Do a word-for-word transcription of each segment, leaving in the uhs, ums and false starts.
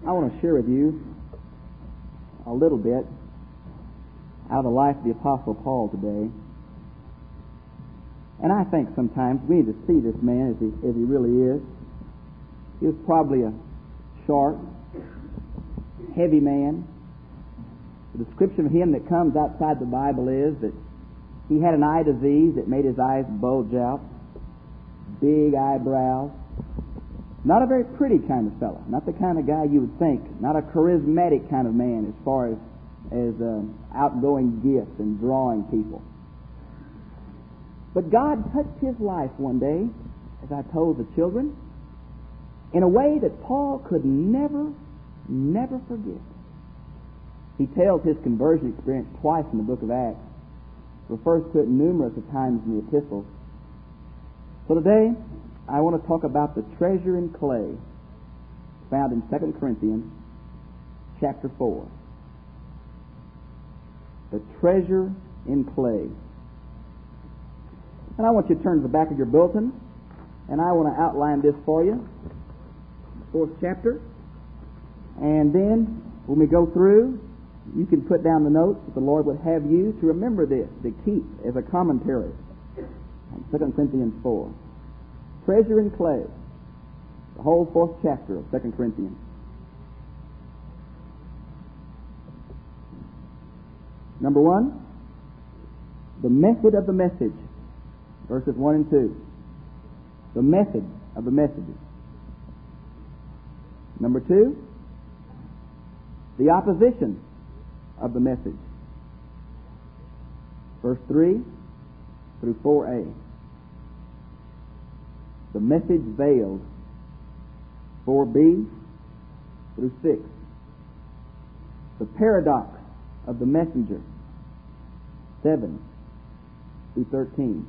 I want to share with you a little bit out of the life of the Apostle Paul today. And I think sometimes we need to see this man as he, as he really is. He was probably a short, heavy man. The description of him that comes outside the Bible is that he had an eye disease that made his eyes bulge out, big eyebrows. Not a very pretty kind of fellow, not the kind of guy you would think, not a charismatic kind of man as far as, as um, outgoing gifts and drawing people. But God touched his life one day, as I told the children, in a way that Paul could never, never forget. He tells his conversion experience twice in the book of Acts, refers to it numerous of times in the epistles. So today, I want to talk about the treasure in clay found in Second Corinthians chapter four. The treasure in clay. And I want you to turn to the back of your bulletin, and I want to outline this for you. Fourth chapter. And then, when we go through, you can put down the notes that the Lord would have you to remember this, to keep as a commentary on Second Corinthians four. Treasure in clay. The whole fourth chapter of Second Corinthians. Number one, the method of the message. Verses one and two. The method of the messages. Number two, the opposition of the message. Verse three through four a. The message veiled. four b through six. The paradox of the messenger. seven through thirteen.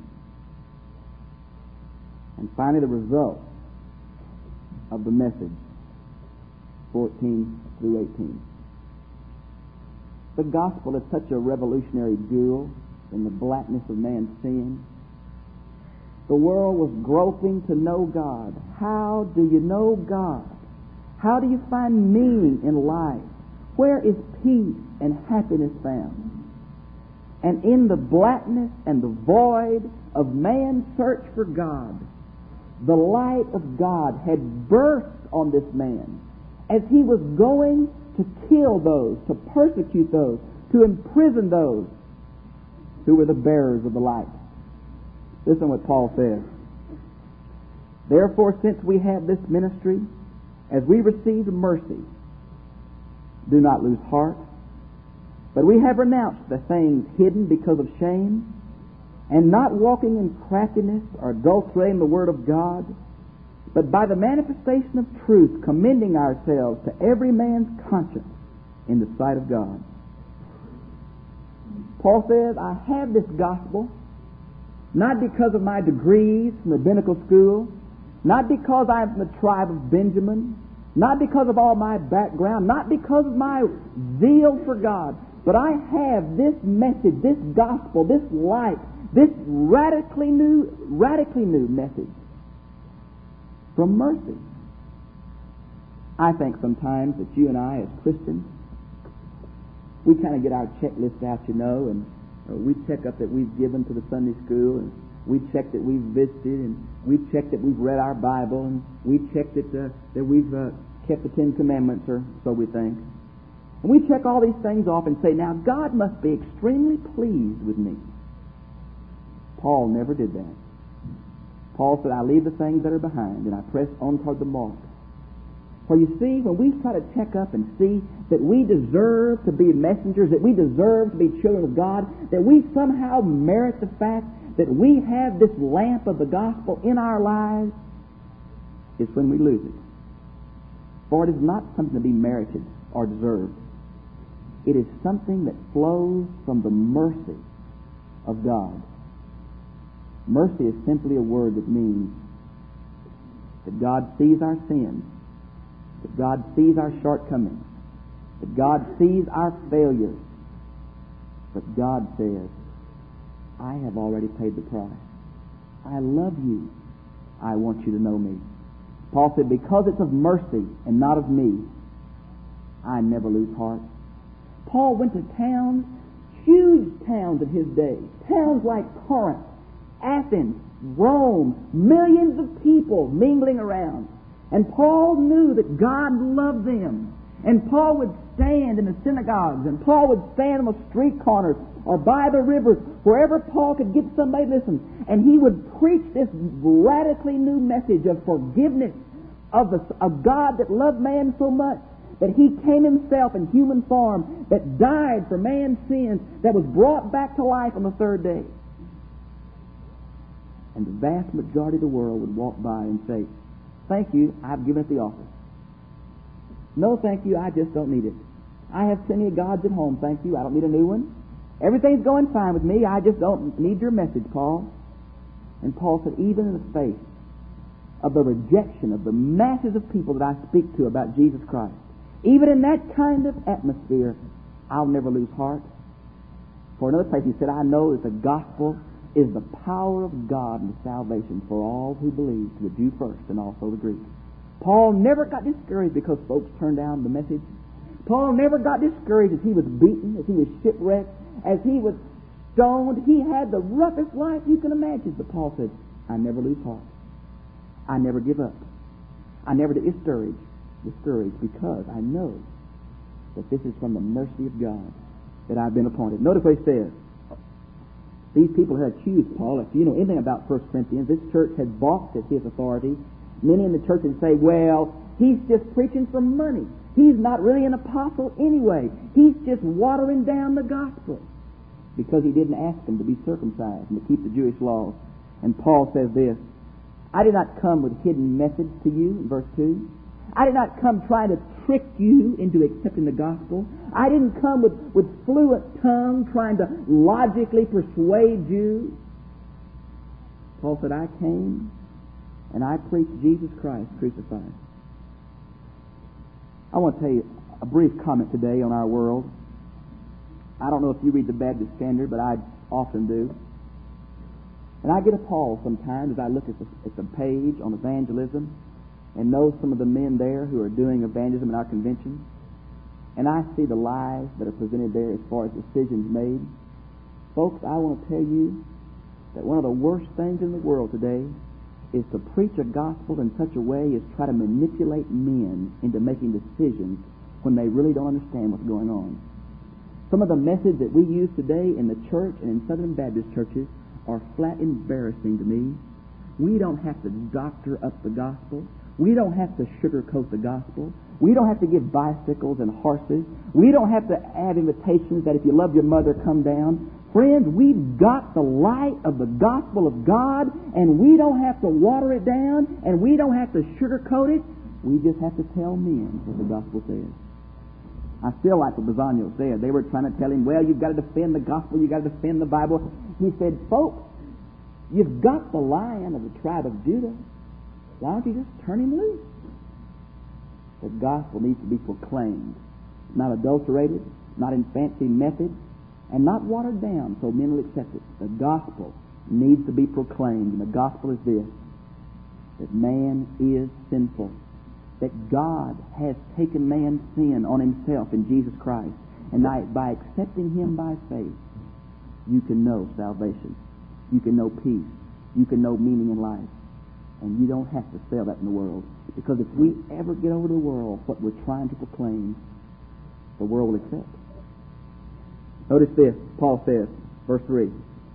And finally, the result of the message. fourteen through eighteen. The gospel is such a revolutionary jewel in the blackness of man's sin. The world was groping to know God. How do you know God? How do you find meaning in life? Where is peace and happiness found? And in the blackness and the void of man's search for God, the light of God had burst on this man as he was going to kill those, to persecute those, to imprison those who were the bearers of the light. Listen to what Paul says. Therefore, since we have this ministry, as we received mercy, do not lose heart, but we have renounced the things hidden because of shame, and not walking in craftiness or adulterating the word of God, but by the manifestation of truth, commending ourselves to every man's conscience in the sight of God. Paul says, I have this gospel, not because of my degrees from rabbinical school, not because I'm from the tribe of Benjamin, not because of all my background, not because of my zeal for God, but I have this message, this gospel, this light, this radically new, radically new message from mercy. I think sometimes that you and I as Christians, we kind of get our checklist out, you know, and uh, we check up that we've given to the Sunday school, and we check that we've visited, and we check that we've read our Bible, and we check that uh, that we've uh, kept the Ten Commandments, or so we think. And we check all these things off and say, now God must be extremely pleased with me. Paul never did that. Paul said, I leave the things that are behind, and I press on toward the mark. For you see, when we try to check up and see that we deserve to be messengers, that we deserve to be children of God, that we somehow merit the fact that we have this lamp of the gospel in our lives, it's when we lose it. For it is not something to be merited or deserved. It is something that flows from the mercy of God. Mercy is simply a word that means that God sees our sins, that God sees our shortcomings, that God sees our failures, but God says, I have already paid the price. I love you. I want you to know me. Paul said, because it's of mercy and not of me I never lose heart. Paul went to towns, huge towns of his day, towns like Corinth, Athens, Rome, millions of people mingling around. And Paul knew that God loved them. And Paul would stand in the synagogues, and Paul would stand on the street corners or by the rivers, wherever Paul could get somebody to listen. And he would preach this radically new message of forgiveness, of the, a God that loved man so much that he came himself in human form, that died for man's sins, that was brought back to life on the third day. And the vast majority of the world would walk by and say, thank you, I've given up the office. No, thank you, I just don't need it. I have plenty of gods at home, thank you, I don't need a new one. Everything's going fine with me, I just don't need your message, Paul. And Paul said, even in the face of the rejection of the masses of people that I speak to about Jesus Christ, even in that kind of atmosphere, I'll never lose heart. For another place he said, I know that the gospel is the power of God and salvation for all who believe, to the Jew first and also the Greek. Paul never got discouraged because folks turned down the message. Paul never got discouraged as he was beaten, as he was shipwrecked, as he was stoned. He had the roughest life you can imagine. But Paul said, I never lose heart. I never give up. I never get discouraged, discouraged because I know that this is from the mercy of God that I've been appointed. Notice what he says. These people had accused Paul. If you know anything about First Corinthians, this church had balked at his authority. Many in the church would say, well, he's just preaching for money. He's not really an apostle anyway. He's just watering down the gospel because he didn't ask them to be circumcised and to keep the Jewish laws. And Paul says this, I did not come with hidden methods to you, in verse two. I did not come trying to trick you into accepting the gospel. I didn't come with, with fluent tongue trying to logically persuade you. Paul said, I came and I preached Jesus Christ crucified. I want to tell you a brief comment today on our world. I don't know if you read the Baptist Standard, but I often do. And I get appalled sometimes as I look at the, at the page on evangelism and know some of the men there who are doing evangelism in our convention. And I see the lies that are presented there as far as decisions made. Folks, I want to tell you that one of the worst things in the world today is to preach a gospel in such a way as try to manipulate men into making decisions when they really don't understand what's going on. Some of the methods that we use today in the church and in Southern Baptist churches are flat embarrassing to me. We don't have to doctor up the gospel. We don't have to sugarcoat the gospel. We don't have to give bicycles and horses. We don't have to add invitations that if you love your mother, come down. Friends, we've got the light of the gospel of God, and we don't have to water it down, and we don't have to sugarcoat it. We just have to tell men what the gospel says. I still like what Bassanio said. They were trying to tell him, well, you've got to defend the gospel, you've got to defend the Bible. He said, folks, you've got the Lion of the tribe of Judah. Why don't you just turn him loose? The gospel needs to be proclaimed, not adulterated, not in fancy methods, and not watered down so men will accept it. The gospel needs to be proclaimed, and the gospel is this, that man is sinful, that God has taken man's sin on himself in Jesus Christ, and by accepting him by faith, you can know salvation, you can know peace, you can know meaning in life, and you don't have to sell that in the world, because if we ever get over to the world what we're trying to proclaim, the world will accept. Notice this, Paul says, verse three,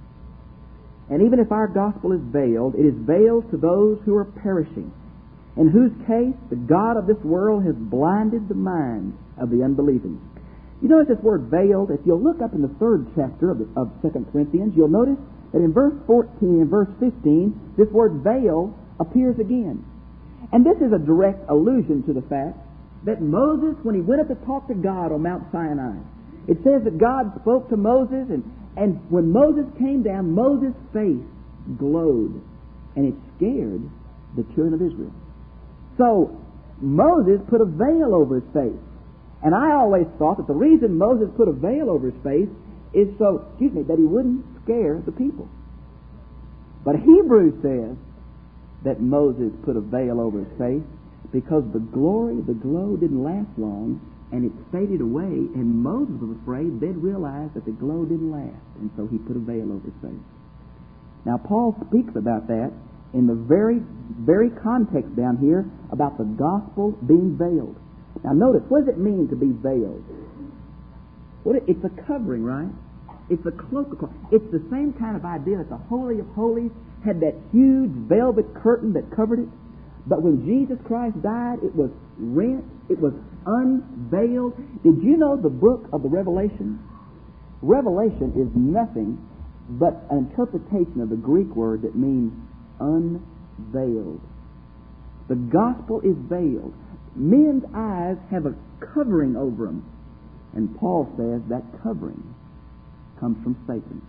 and even if our gospel is veiled, it is veiled to those who are perishing, in whose case the God of this world has blinded the minds of the unbelieving. You notice this word veiled. If you'll look up in the third chapter of, the, of Second Corinthians, you'll notice that in verse fourteen and verse fifteen, this word veil appears again. And this is a direct allusion to the fact that Moses, when he went up to talk to God on Mount Sinai, it says that God spoke to Moses, and, and when Moses came down, Moses' face glowed, and it scared the children of Israel. So Moses put a veil over his face. And I always thought that the reason Moses put a veil over his face is so, excuse me, that he wouldn't scare the people. But Hebrews says that Moses put a veil over his face because the glory, the glow didn't last long and it faded away, and Moses was afraid they'd realize that the glow didn't last, and so he put a veil over his face. Now, Paul speaks about that in the very, very context down here about the gospel being veiled. Now, notice, what does it mean to be veiled? Well, it's a covering, right? It's a cloak. It's the same kind of idea that the Holy of Holies had that huge velvet curtain that covered it. But when Jesus Christ died, it was rent. It was unveiled. Did you know the book of the Revelation? Revelation is nothing but an interpretation of the Greek word that means unveiled. The gospel is veiled. Men's eyes have a covering over them. And Paul says that covering comes from Satan.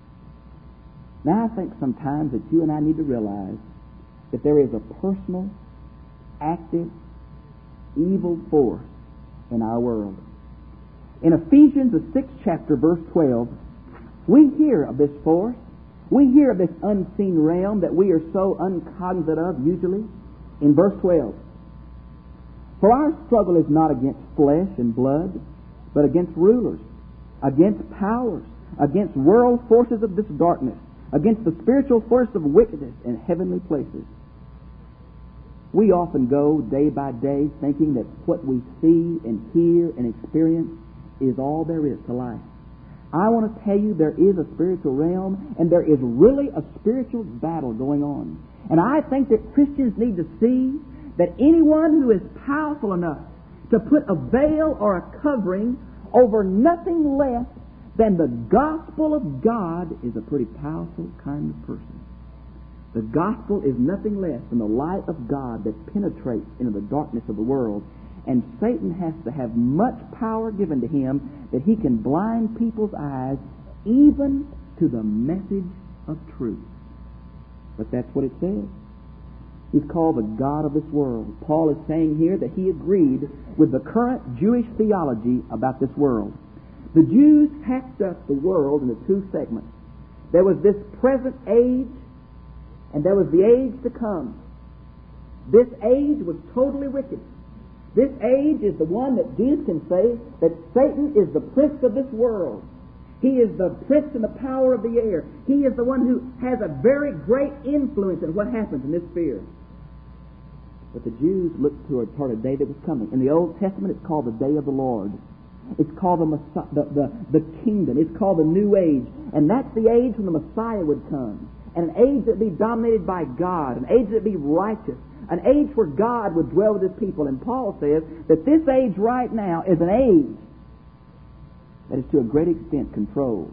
Now I think sometimes that you and I need to realize that there is a personal, active, evil force in our world. In Ephesians, the sixth chapter, verse twelve, we hear of this force. We hear of this unseen realm that we are so uncognizant of usually. In verse twelve, for our struggle is not against flesh and blood, but against rulers, against powers, against world forces of this darkness, against the spiritual force of wickedness in heavenly places. We often go day by day thinking that what we see and hear and experience is all there is to life. I want to tell you there is a spiritual realm, and there is really a spiritual battle going on. And I think that Christians need to see that anyone who is powerful enough to put a veil or a covering over nothing less than the gospel of God is a pretty powerful kind of person. The gospel is nothing less than the light of God that penetrates into the darkness of the world. And Satan has to have much power given to him that he can blind people's eyes even to the message of truth. But that's what it says. He's called the God of this world. Paul is saying here that he agreed with the current Jewish theology about this world. The Jews hacked up the world into two segments. There was this present age, and there was the age to come. This age was totally wicked. This age is the one that Jesus can say that Satan is the prince of this world. He is the prince and the power of the air. He is the one who has a very great influence in what happens in this sphere. But the Jews looked toward toward a day that was coming. In the Old Testament, it's called the day of the Lord. It's called the, Messiah, the, the, the kingdom. It's called the new age. And that's the age when the Messiah would come. And an age that would be dominated by God. An age that would be righteous. An age where God would dwell with His people. And Paul says that this age right now is an age that is to a great extent controlled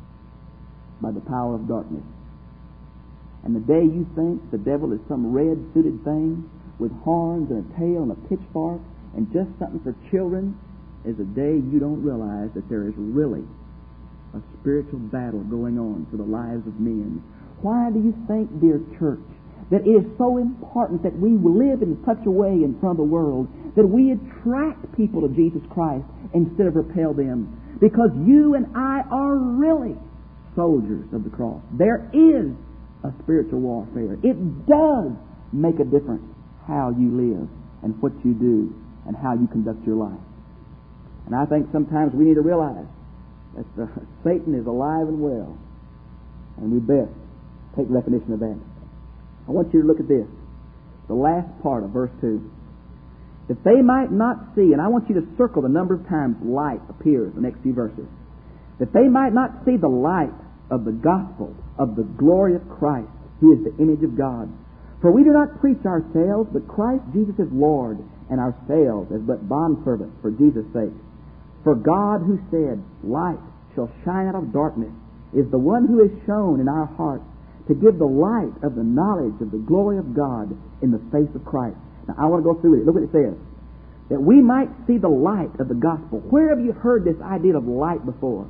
by the power of darkness. And the day you think the devil is some red-suited thing with horns and a tail and a pitchfork and just something for children is a day you don't realize that there is really a spiritual battle going on for the lives of men. Why do you think, dear church, that it is so important that we live in such a way in front of the world that we attract people to Jesus Christ instead of repel them? Because you and I are really soldiers of the cross. There is a spiritual warfare. It does make a difference how you live and what you do and how you conduct your life. And I think sometimes we need to realize that the, Satan is alive and well, and we best take recognition of that. I want you to look at this, the last part of verse two. That they might not see, and I want you to circle the number of times light appears in the next few verses. That they might not see the light of the gospel of the glory of Christ, who is the image of God. For we do not preach ourselves, but Christ Jesus is Lord, and ourselves as but bondservants for Jesus' sake. For God, who said, light shall shine out of darkness, is the one who is shown in our hearts to give the light of the knowledge of the glory of God in the face of Christ. Now, I want to go through it. Look what it says. That we might see the light of the gospel. Where have you heard this idea of light before?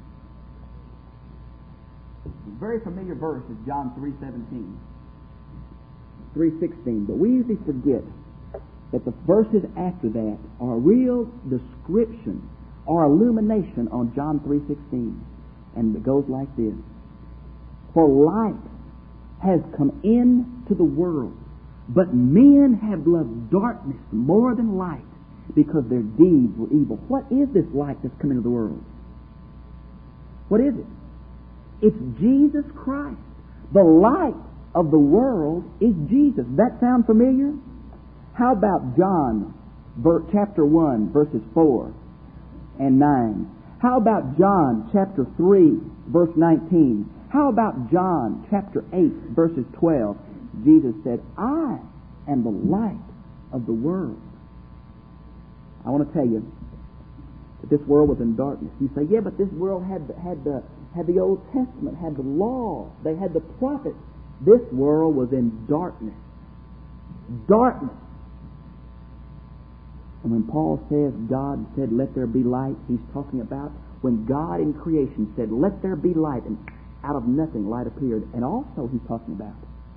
A very familiar verse is John three seventeen. three sixteen. But we usually forget that the verses after that are a real description or illumination on John three sixteen. And it goes like this. For light has come into the world, but men have loved darkness more than light, because their deeds were evil. What is this light that's come into the world? What is it? It's Jesus Christ. The light of the world is Jesus. That sound familiar? How about John chapter one, verses four and nine? How about John chapter three, verse nineteen? How about John chapter eight, verses twelve? Jesus said, I am the light of the world. I want to tell you that this world was in darkness. You say, yeah, but this world had the, had the had the Old Testament, had the law, they had the prophets. This world was in darkness. Darkness. And when Paul says God said, let there be light, he's talking about when God in creation said, let there be light, and out of nothing light appeared. And also he's talking about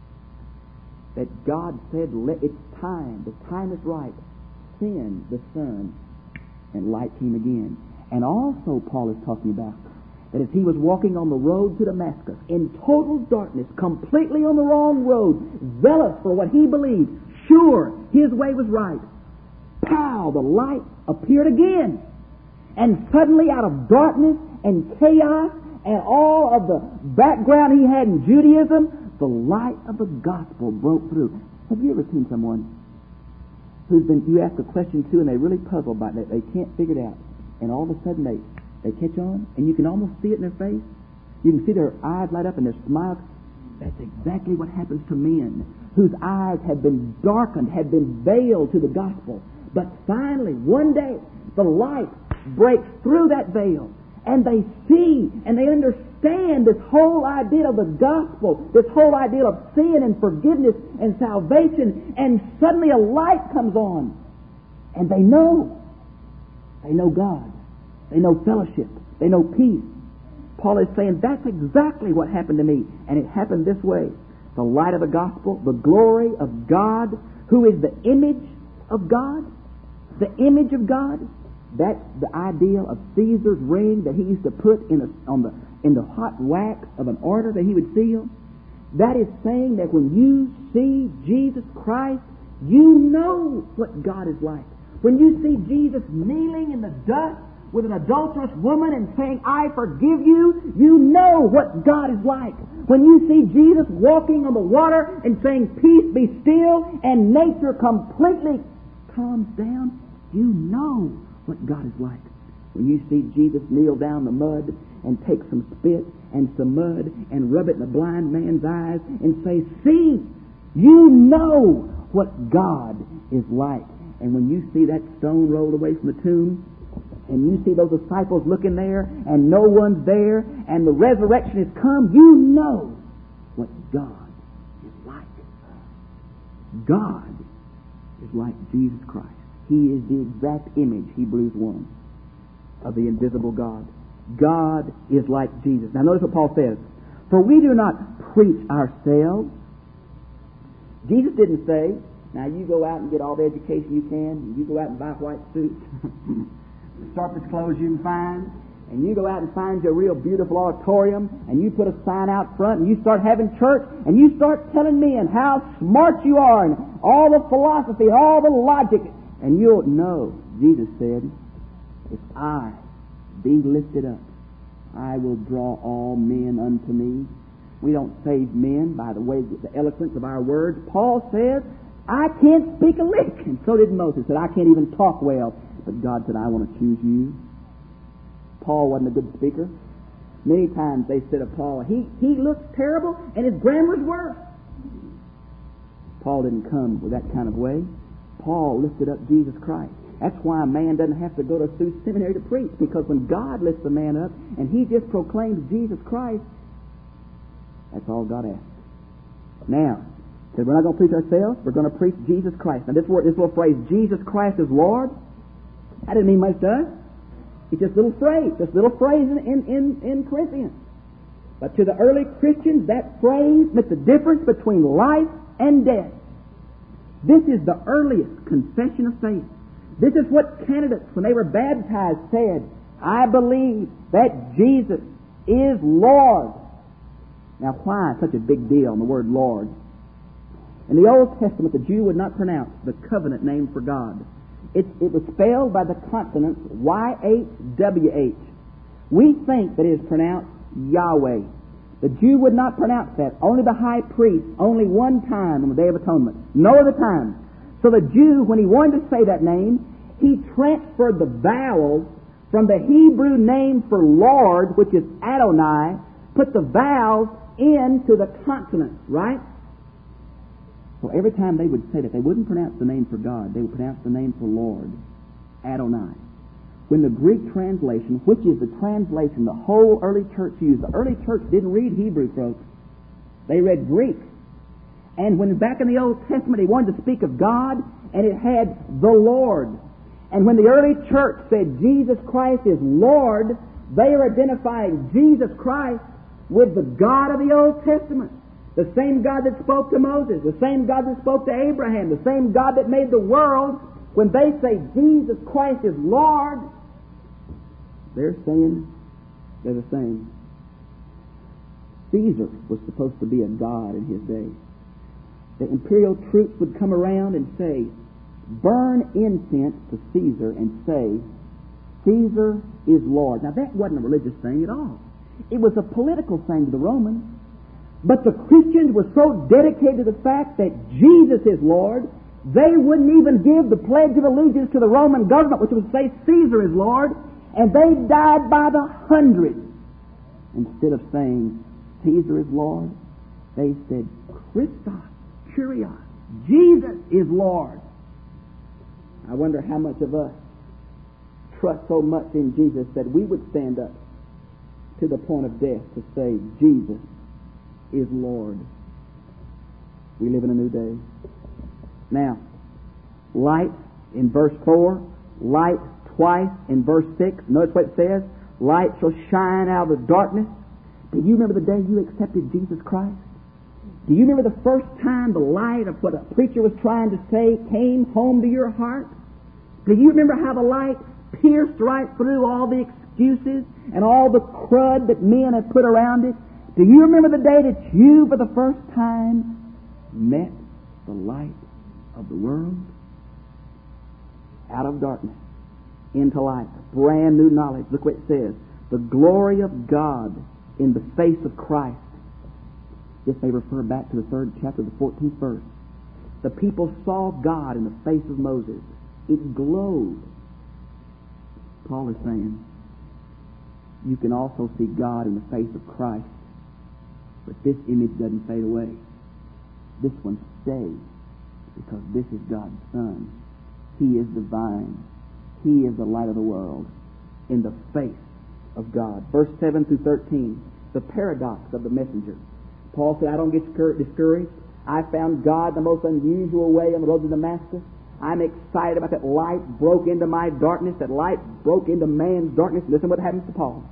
that God said, let, it's time, the time is right. Sin, the sun, and light came again. And also Paul is talking about that as he was walking on the road to Damascus, in total darkness, completely on the wrong road, zealous for what he believed, sure his way was right, pow, the light appeared again. And suddenly out of darkness and chaos and all of the background he had in Judaism, the light of the gospel broke through. Have you ever seen someone who's been, you ask a question to and they're really puzzled by it, they can't figure it out, and all of a sudden they, they catch on, and you can almost see it in their face. You can see their eyes light up and their smile. That's exactly what happens to men whose eyes have been darkened, have been veiled to the gospel. But finally, one day, the light breaks through that veil, and they see and they understand this whole idea of the gospel, this whole idea of sin and forgiveness and salvation, and suddenly a light comes on, and they know. They know God. They know fellowship. They know peace. Paul is saying that's exactly what happened to me, and it happened this way. The light of the gospel, the glory of God, who is the image of God, the image of God. That's the ideal of Caesar's ring that he used to put in, a, on the, in the hot wax of an order that he would seal. That is saying that when you see Jesus Christ, you know what God is like. When you see Jesus kneeling in the dust with an adulterous woman and saying, I forgive you, you know what God is like. When you see Jesus walking on the water and saying, peace be still, and nature completely calms down, you know what God is like. When you see Jesus kneel down in the mud and take some spit and some mud and rub it in the blind man's eyes and say, see, you know what God is like. And when you see that stone rolled away from the tomb, and you see those disciples looking there, and no one's there, and the resurrection has come, you know what God is like. God is like Jesus Christ. He is the exact image, Hebrews one, of the invisible God. God is like Jesus. Now notice what Paul says. For we do not preach ourselves. Jesus didn't say, now you go out and get all the education you can, and you go out and buy white suits, the sharpest clothes you can find, and you go out and find your real beautiful auditorium, and you put a sign out front, and you start having church, and you start telling men how smart you are, and all the philosophy, all the logic, and you'll know, Jesus said, if I be lifted up, I will draw all men unto me. We don't save men by the way, the eloquence of our words. Paul says, I can't speak a lick. And so did Moses. Said, I can't even talk well. But God said, I want to choose you. Paul wasn't a good speaker. Many times they said of Paul, he, he looks terrible and his grammar's worse. Paul didn't come with that kind of way. Paul lifted up Jesus Christ. That's why a man doesn't have to go to a seminary to preach, because when God lifts a man up and he just proclaims Jesus Christ, that's all God asks. Now, said we're not going to preach ourselves, we're going to preach Jesus Christ. Now this word, this little phrase, Jesus Christ is Lord, that didn't mean much to us. It's just a little phrase, just a little phrase in, in, in, in Corinthians. But to the early Christians, that phrase meant the difference between life and death. This is the earliest confession of faith. This is what candidates, when they were baptized, said, I believe that Jesus is Lord. Now why such a big deal on the word Lord? In the Old Testament, the Jew would not pronounce the covenant name for God. It, it was spelled by the consonants Y H W H. We think that it is pronounced Yahweh. The Jew would not pronounce that. Only the high priest, only one time on the Day of Atonement. No other time. So the Jew, when he wanted to say that name, he transferred the vowels from the Hebrew name for Lord, which is Adonai, put the vowels into the consonants, right? So every time they would say that, they wouldn't pronounce the name for God. They would pronounce the name for Lord, Adonai. When the Greek translation, which is the translation the whole early church used, the early church didn't read Hebrew, folks. They read Greek. And when back in the Old Testament he wanted to speak of God, and it had the Lord. And when the early church said Jesus Christ is Lord, they are identifying Jesus Christ with the God of the Old Testament. The same God that spoke to Moses, the same God that spoke to Abraham, the same God that made the world. When they say Jesus Christ is Lord, they're saying they're the same. Caesar was supposed to be a god in his day. The imperial troops would come around and say, burn incense to Caesar and say, Caesar is Lord. Now that wasn't a religious thing at all. It was a political thing to the Romans. But the Christians were so dedicated to the fact that Jesus is Lord, they wouldn't even give the Pledge of Allegiance to the Roman government, which would say Caesar is Lord, and they died by the hundreds. Instead of saying Caesar is Lord, they said Christos, Kyrios, Jesus is Lord. I wonder how much of us trust so much in Jesus that we would stand up to the point of death to say Jesus is Lord. We live in a new day. Now, light in verse four, light twice in verse six. Notice what it says, light shall shine out of the darkness. Do you remember the day you accepted Jesus Christ? Do you remember the first time the light of what a preacher was trying to say came home to your heart? Do you remember how the light pierced right through all the excuses and all the crud that men have put around it? Do you remember the day that you, for the first time, met the light of the world? Out of darkness into light. Brand new knowledge. Look what it says. The glory of God in the face of Christ. This may refer back to the third chapter of the fourteenth verse. The people saw God in the face of Moses. It glowed. Paul is saying, you can also see God in the face of Christ. But this image doesn't fade away. This one stays, because this is God's Son. He is divine. He is the light of the world in the face of God. Verse seven through thirteen, the paradox of the messenger. Paul said, I don't get discouraged. I found God the most unusual way on the road to Damascus. I'm excited about that light broke into my darkness. That light broke into man's darkness. Listen what happens to Paul.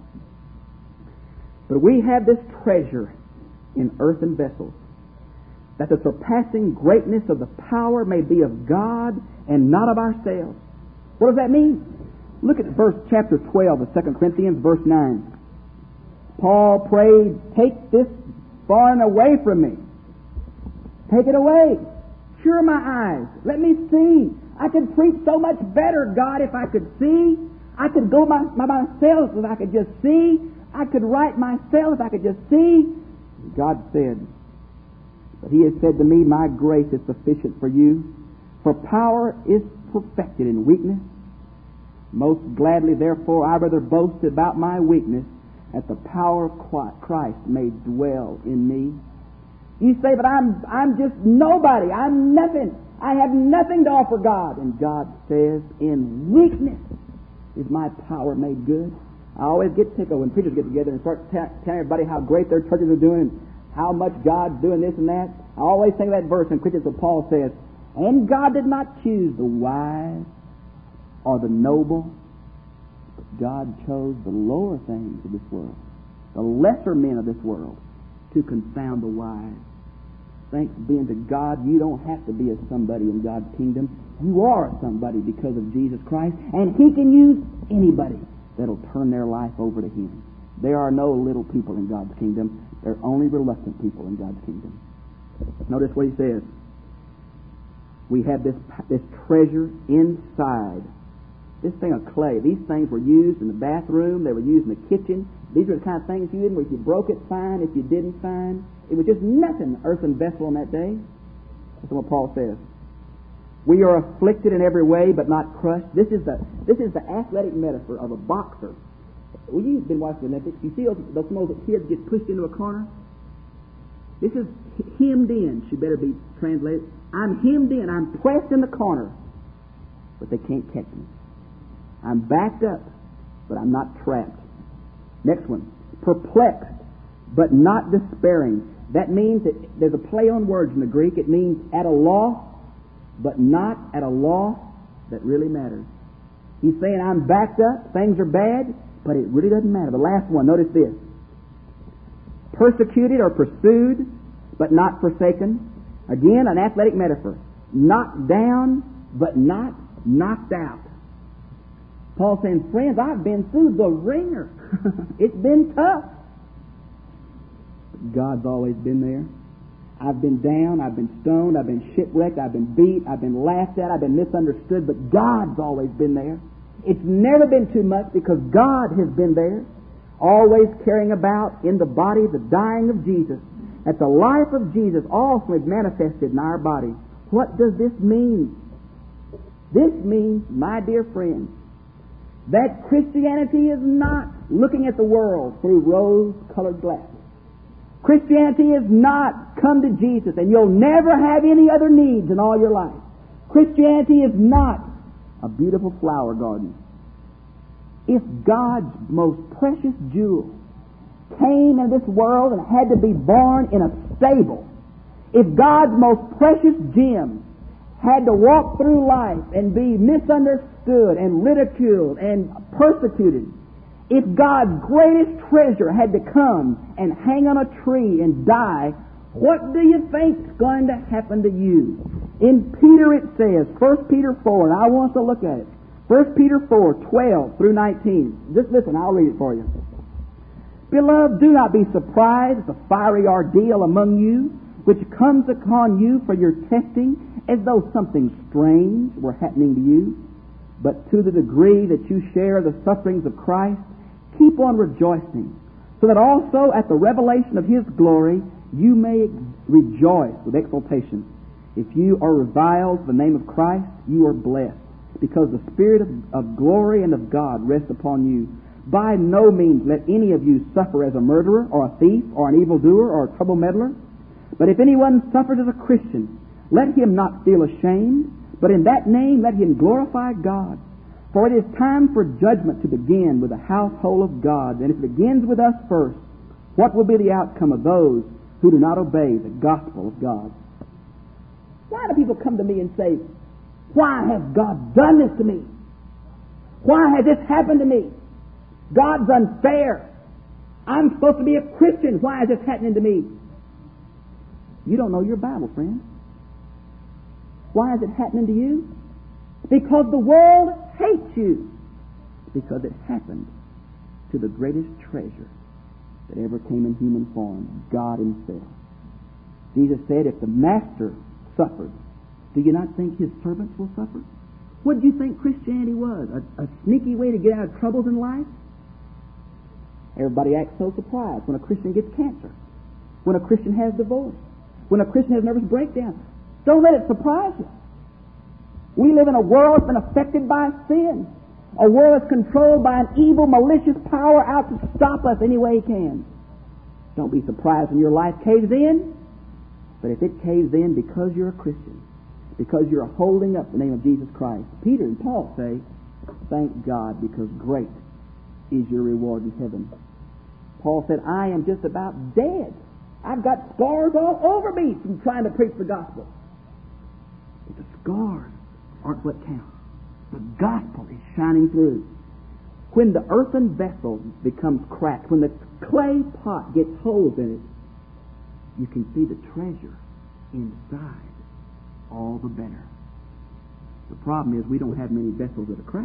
But we have this treasure in earthen vessels, that the surpassing greatness of the power may be of God and not of ourselves. What does that mean? Look at verse chapter twelve of Second Corinthians, verse nine. Paul prayed, take this foreign away from me. Take it away. Cure my eyes. Let me see. I could preach so much better, God, if I could see. I could go by, by myself if I could just see. I could write myself if I could just see. God said, but he has said to me, my grace is sufficient for you, for power is perfected in weakness. Most gladly, therefore, I rather boast about my weakness, that the power of Christ may dwell in me. You say, but I'm I'm just nobody. I'm nothing. I have nothing to offer God. And God says, in weakness is my power made good. I always get tickled when preachers get together and start t- telling everybody how great their churches are doing and how much God's doing this and that. I always think of that verse in Corinthians where Paul says, and God did not choose the wise or the noble, but God chose the lower things of this world, the lesser men of this world, to confound the wise. Thanks be unto God, you don't have to be a somebody in God's kingdom. You are a somebody because of Jesus Christ, and He can use anybody that'll turn their life over to Him. There are no little people in God's kingdom. There are only reluctant people in God's kingdom. Notice what he says. We have this this treasure inside. This thing of clay. These things were used in the bathroom. They were used in the kitchen. These were the kind of things you did where if you broke it, fine. If you didn't, fine. It was just nothing, earthen vessel on that day. That's what Paul says. We are afflicted in every way, but not crushed. This is the this is the athletic metaphor of a boxer. Well, you've been watching the Olympics. You see those, those small kids get pushed into a corner? This is hemmed in, should better be translated. I'm hemmed in. I'm pressed in the corner, but they can't catch me. I'm backed up, but I'm not trapped. Next one. Perplexed, but not despairing. That means that there's a play on words in the Greek. It means at a loss, but not at a loss that really matters. He's saying, I'm backed up, things are bad, but it really doesn't matter. The last one, notice this. Persecuted or pursued, but not forsaken. Again, an athletic metaphor. Knocked down, but not knocked out. Paul saying, friends, I've been through the ringer. It's been tough. But God's always been there. I've been down, I've been stoned, I've been shipwrecked, I've been beat, I've been laughed at, I've been misunderstood, but God's always been there. It's never been too much because God has been there, always carrying about in the body the dying of Jesus, that the life of Jesus also is manifested in our body. What does this mean? This means, my dear friends, that Christianity is not looking at the world through rose-colored glasses. Christianity is not come to Jesus and you'll never have any other needs in all your life. Christianity is not a beautiful flower garden. If God's most precious jewel came into this world and had to be born in a stable, if God's most precious gem had to walk through life and be misunderstood and ridiculed and persecuted, if God's greatest treasure had to come and hang on a tree and die, what do you think's going to happen to you? In Peter it says, First Peter four, and I want us to look at it. First Peter four, twelve through nineteen. Just listen, I'll read it for you. Beloved, do not be surprised at the fiery ordeal among you, which comes upon you for your testing, as though something strange were happening to you. But to the degree that you share the sufferings of Christ, keep on rejoicing, so that also at the revelation of His glory you may rejoice with exultation. If you are reviled for the name of Christ, you are blessed, because the Spirit of, of glory and of God rests upon you. By no means let any of you suffer as a murderer, or a thief, or an evildoer, or a trouble meddler. But if anyone suffers as a Christian, let him not feel ashamed, but in that name let him glorify God. For it is time for judgment to begin with the household of God. And if it begins with us first, what will be the outcome of those who do not obey the gospel of God? Why do people come to me and say, why has God done this to me? Why has this happened to me? God's unfair. I'm supposed to be a Christian. Why is this happening to me? You don't know your Bible, friend. Why is it happening to you? Because the world hates you. Because it happened to the greatest treasure that ever came in human form, God Himself. Jesus said, if the Master suffered, do you not think His servants will suffer? What do you think Christianity was? A, a sneaky way to get out of troubles in life? Everybody acts so surprised when a Christian gets cancer, when a Christian has divorce, when a Christian has nervous breakdown. Don't let it surprise you. We live in a world that's been affected by sin. A world that's controlled by an evil, malicious power out to stop us any way he can. Don't be surprised when your life caves in. But if it caves in because you're a Christian, because you're holding up the name of Jesus Christ, Peter and Paul say, thank God, because great is your reward in heaven. Paul said, I am just about dead. I've got scars all over me from trying to preach the gospel. But the scars aren't what counts. The gospel is shining through. When the earthen vessel becomes cracked, when the clay pot gets holes in it, you can see the treasure inside all the better. The problem is we don't have many vessels that are cracked.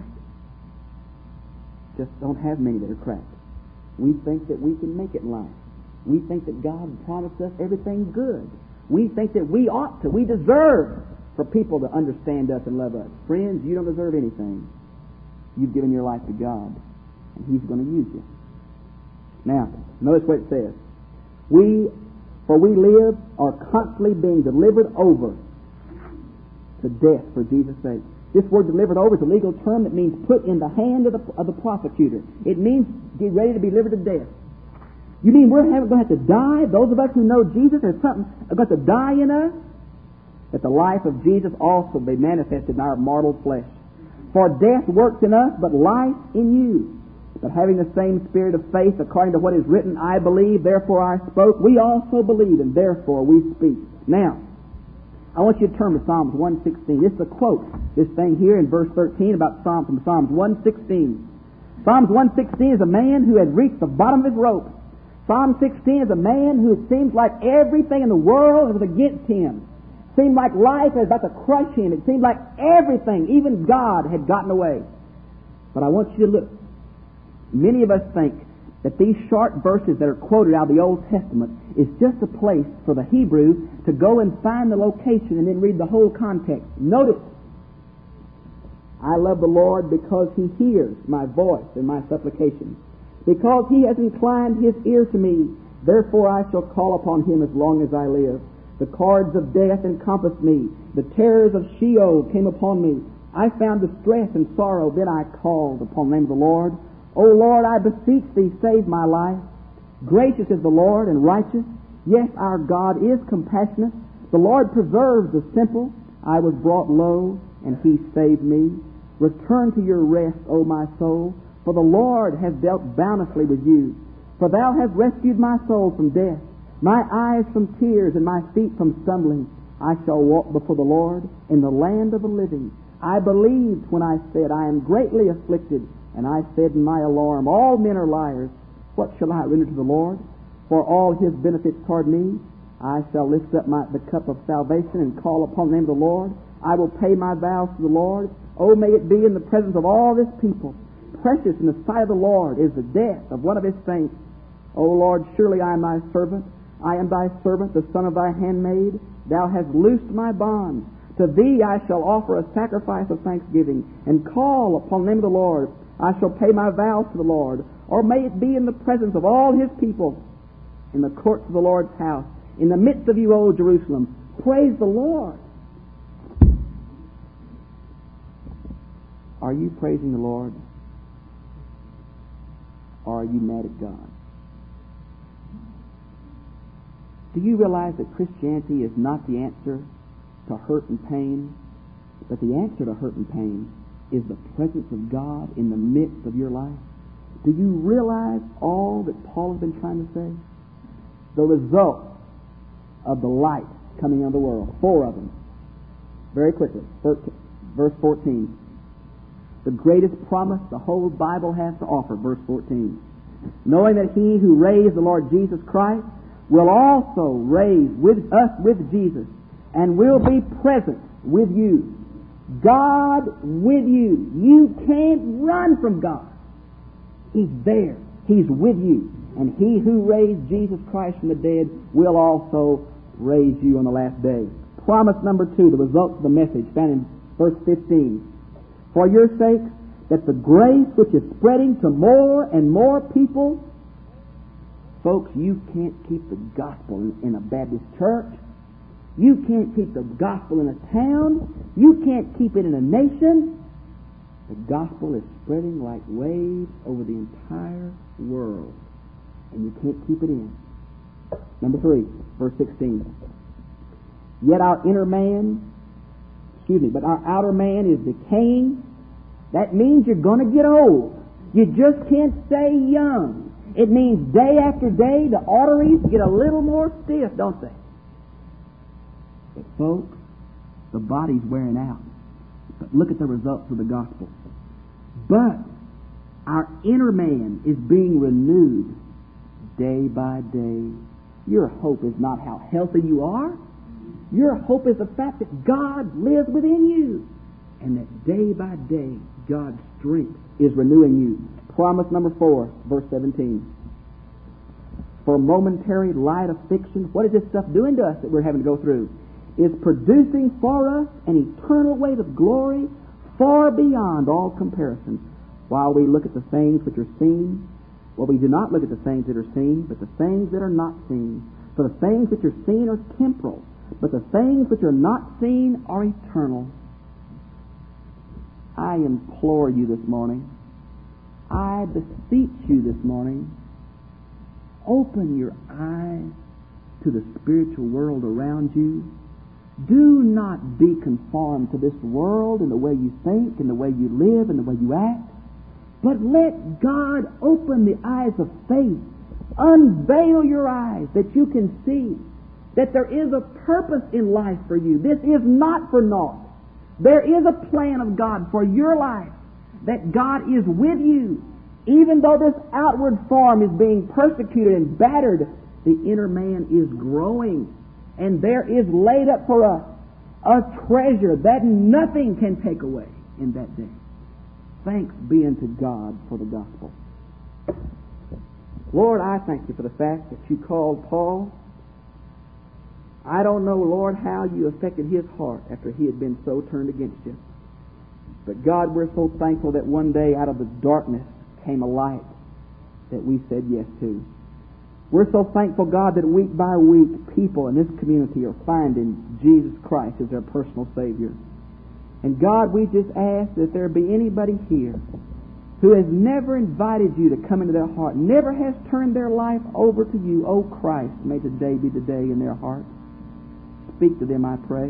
Just don't have many that are cracked. We think that we can make it in life. We think that God promised us everything good. We think that we ought to, we deserve for people to understand us and love us. Friends, you don't deserve anything. You've given your life to God, and He's going to use you. Now, notice what it says. We, for we live, are constantly being delivered over to death for Jesus' sake. This word delivered over is a legal term that means put in the hand of the, of the prosecutor. It means get ready to be delivered to death. You mean we're going to have to die? Those of us who know Jesus, there's something going to die in us? That the life of Jesus also be manifested in our mortal flesh. For death works in us, but life in you. But having the same spirit of faith, according to what is written, I believe, therefore I spoke. We also believe, and therefore we speak. Now, I want you to turn to Psalms one sixteen. This is a quote, this thing here in verse thirteen about Psalm from Psalms one sixteen. Psalms one sixteen is a man who had reached the bottom of his rope. Psalm sixteen is a man who it seems like everything in the world was against him. It seemed like life was about to crush him. It seemed like everything, even God, had gotten away. But I want you to look. Many of us think that these short verses that are quoted out of the Old Testament is just a place for the Hebrew to go and find the location and then read the whole context. Notice, I love the Lord because He hears my voice and my supplications. Because He has inclined His ear to me, therefore I shall call upon Him as long as I live. The cords of death encompassed me. The terrors of Sheol came upon me. I found distress and sorrow. Then I called upon the name of the Lord. O Lord, I beseech Thee, save my life. Gracious is the Lord and righteous. Yes, our God is compassionate. The Lord preserves the simple. I was brought low, and He saved me. Return to your rest, O my soul, for the Lord has dealt bountifully with you. For Thou hast rescued my soul from death, my eyes from tears, and my feet from stumbling. I shall walk before the Lord in the land of the living. I believed when I said, I am greatly afflicted. And I said in my alarm, all men are liars. What shall I render to the Lord? For all His benefits toward me, I shall lift up my, the cup of salvation and call upon the name of the Lord. I will pay my vows to the Lord. Oh, may it be in the presence of all this people. Precious in the sight of the Lord is the death of one of His saints. O Lord, surely I am Thy servant. I am Thy servant, the son of Thy handmaid. Thou hast loosed my bonds. To Thee I shall offer a sacrifice of thanksgiving and call upon the name of the Lord. I shall pay my vows to the Lord. Or may it be in the presence of all His people, in the courts of the Lord's house, in the midst of you, O Jerusalem. Praise the Lord. Are you praising the Lord? Or are you mad at God? Do you realize that Christianity is not the answer to hurt and pain, but the answer to hurt and pain is the presence of God in the midst of your life? Do you realize all that Paul has been trying to say? The result of the light coming into the world. Four of them. Very quickly. Verse fourteen. The greatest promise the whole Bible has to offer. Verse fourteen. Knowing that He who raised the Lord Jesus Christ will also raise with us with Jesus and will be present with you. God with you. You can't run from God. He's there. He's with you. And He who raised Jesus Christ from the dead will also raise you on the last day. Promise number two, the results of the message, found in verse fifteen. For your sake, that the grace which is spreading to more and more people. Folks, you can't keep the gospel in, in a Baptist church. You can't keep the gospel in a town. You can't keep it in a nation. The gospel is spreading like waves over the entire world. And you can't keep it in. Number three, verse sixteen. Yet our inner man, excuse me, but our outer man is decaying. That means you're going to get old. You just can't stay young. It means day after day the arteries get a little more stiff, don't they? But folks, the body's wearing out. But look at the results of the gospel. But our inner man is being renewed day by day. Your hope is not how healthy you are. Your hope is the fact that God lives within you. And that day by day, God's strength is renewing you. Promise number four, verse seventeen. For momentary light affliction, what is this stuff doing to us that we're having to go through? is producing for us an eternal weight of glory far beyond all comparison. While we look at the things which are seen, well, we do not look at the things that are seen, but the things that are not seen. For the things which are seen are temporal, but the things which are not seen are eternal. I implore you this morning, I beseech you this morning, open your eyes to the spiritual world around you. Do not be conformed to this world in the way you think, in the way you live, in the way you act. But let God open the eyes of faith. Unveil your eyes that you can see that there is a purpose in life for you. This is not for naught. There is a plan of God for your life, that God is with you. Even though this outward form is being persecuted and battered, the inner man is growing. And there is laid up for us a treasure that nothing can take away in that day. Thanks be unto God for the gospel. Lord, I thank you for the fact that you called Paul. I don't know, Lord, how you affected his heart after he had been so turned against you. But God, we're so thankful that one day out of the darkness came a light that we said yes to. We're so thankful, God, that week by week people in this community are finding Jesus Christ as their personal Savior. And God, we just ask that there be anybody here who has never invited you to come into their heart, never has turned their life over to you. Oh Christ, may today be the day in their heart. Speak to them, I pray.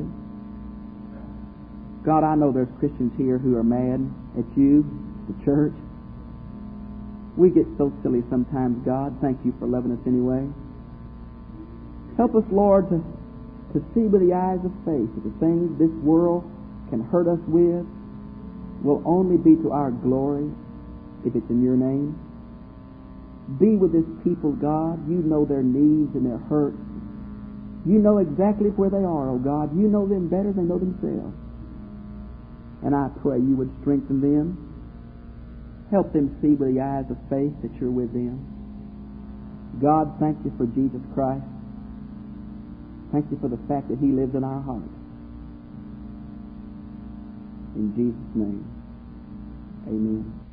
God, I know there's Christians here who are mad at you, the church. We get so silly sometimes, God. Thank you for loving us anyway. Help us, Lord, to, to see with the eyes of faith that the things this world can hurt us with will only be to our glory if it's in your name. Be with this people, God. You know their needs and their hurts. You know exactly where they are, oh God. You know them better than they know themselves. And I pray you would strengthen them. Help them see with the eyes of faith that you're with them. God, thank you for Jesus Christ. Thank you for the fact that he lives in our hearts. In Jesus' name, amen.